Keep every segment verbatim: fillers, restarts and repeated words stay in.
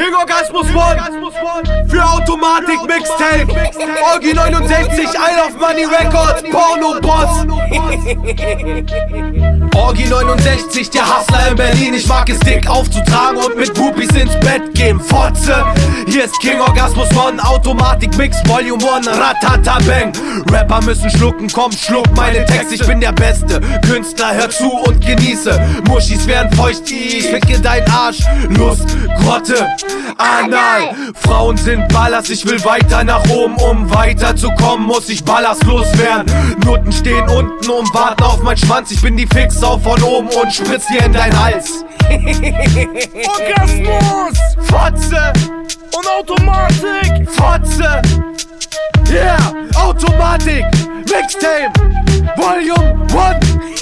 King Orgasmus One für Automatik Mixtape. Orgi neunundsechzig, Isle of Money Records, Porno Boss. Orgi neunundsechzig, der Hustler in Berlin. Ich mag es dick aufzutragen und mit Groupies ins Bett gehen. Fotze, hier ist King Orgasmus One, Automatik Mix Volume One, Ratata Bang. Rapper müssen schlucken, komm schluck meine Texte. Ich bin der beste Künstler, hör zu und genieße. Muschis werden feucht, ich ficke dein Arsch. Lust, Grotte, Anal. Frauen sind Ballast, ich will weiter nach oben. Um weiterzukommen, muss ich ballastlos werden. Nutten stehen unten und warten auf mein Schwanz. Ich bin die Fixsau von oben und spritz dir in dein Hals. Orgasmus! Fotze Und Automatik! Fotze! Yeah! Automatik! Mixtape! Volume One!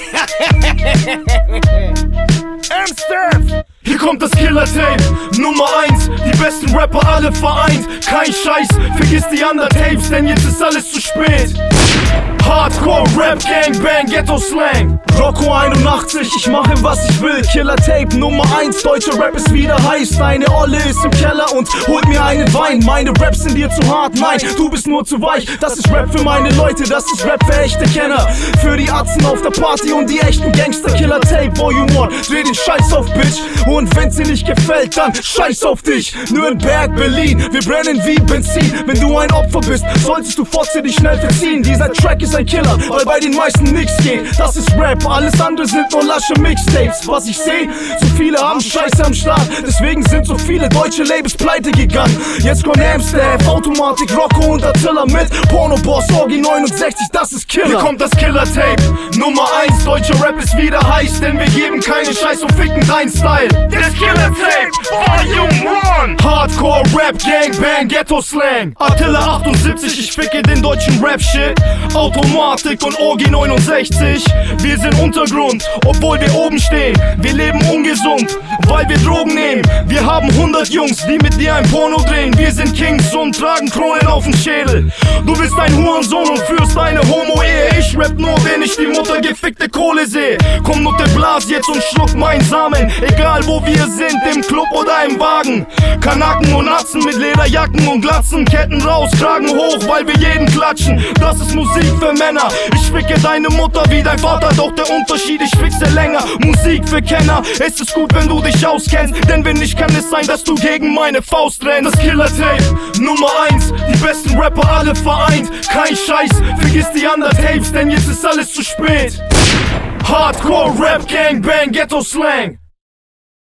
M-Steph! Hier kommt das Killer-Tape, Nummer eins, die besten Rapper alle vereint. Kein Scheiß, vergiss die anderen Tapes, denn jetzt ist alles zu spät. Hardcore, Rap, Gangbang, Ghetto-Slang. Rocco einundachtzig, ich mache was ich will. Killer-Tape, Nummer eins, deutscher Rap ist wieder heiß. Deine Olle ist im Keller und holt mir einen Wein. Meine Raps sind dir zu hart, nein, du bist nur zu weich. Das ist Rap für meine Leute, das ist Rap für echte Kenner. Für die Atzen auf der Party und die echten Gangster. Killer-Tape, Volume One, dreh den Scheiß auf, Bitch. Und wenn's dir nicht gefällt, dann scheiß auf dich. Nürnberg, Berlin, wir brennen wie Benzin. Wenn du ein Opfer bist, solltest du Fotze dich schnell verziehen. Dieser Track ist ein Killer, weil bei den meisten nix geht. Das ist Rap, alles andere sind nur lasche Mixtapes. Was ich seh, so viele haben Scheiße am Start. Deswegen sind so viele deutsche Labels pleite gegangen. Jetzt kommt Amstaff, Automatik, Rocco und Attila mit Porno Boss, Orgi neunundsechzig, das ist Killer. Hier kommt das Killer-Tape, Nummer eins, deutscher Rap ist wieder heiß. Denn wir geben keine Scheiß und ficken dein Style. Das Killer-Tape, Volume One. Hardcore, Rap, Gangbang, Ghetto-Slang. Attila achtundsiebzig, ich ficke den deutschen Rap-Shit. Automatik und Orgi neunundsechzig. Wir sind Untergrund, obwohl wir oben stehen. Wir leben ungesund, weil wir Drogen nehmen. Wir haben hundert Jungs, die mit dir ein Porno drehen. Wir sind Kings und tragen Kronen auf dem Schädel. Du bist ein Hurensohn und führst eine Homo-Ehe. Ich rap nur, wenn ich die Mutter gefickte Kohle sehe. Komm Nutte, blas jetzt und schluck meinen Samen. Egal wo wir sind, im Club oder im Wagen. Kanaken und Atzen mit Lederjacken und Glatzen. Ketten raus, Kragen hoch, weil wir jeden klatschen. Das ist Musik für Männer. Ich ficke deine Mutter wie dein Vater, doch der Unterschied, ich fixe länger. Musik für Kenner, es ist gut, wenn du dich auskennst. Denn wenn nicht, kann es sein, dass du gegen meine Faust rennst. Das Killer-Tape, Nummer eins, die besten Rapper alle vereint. Kein Scheiß, vergiss die anderen Tapes, denn jetzt ist alles zu spät. Hardcore, Rap, Gangbang, Ghetto-Slang.